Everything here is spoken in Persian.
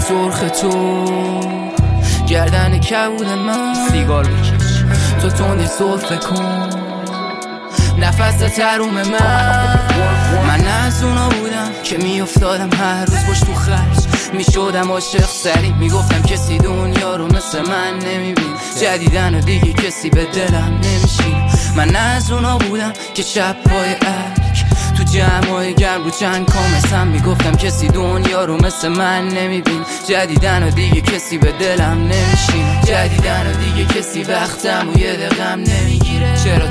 سرخ تو، گردن کبود من سیگار بکش، تو تندی سرفه کن نفس تروم من نه از اونا بودم که میافتادم هر روز باش تو خرج، میشدم عاشق سری، میگفتم کسی دنیا رو مثل من نمیبین، جدیدن و دیگه کسی به دلم نمیشین. من نه از اونا بودم که شب پای ارک تو جمعای گرم رو چند کامسم، میگفتم کسی دنیا رو مثل من نمیبین، جدیدن و دیگه کسی به دلم نمیشین، جدیدن و دیگه کسی وقتم و یه دقیقم نمیگیره. چرا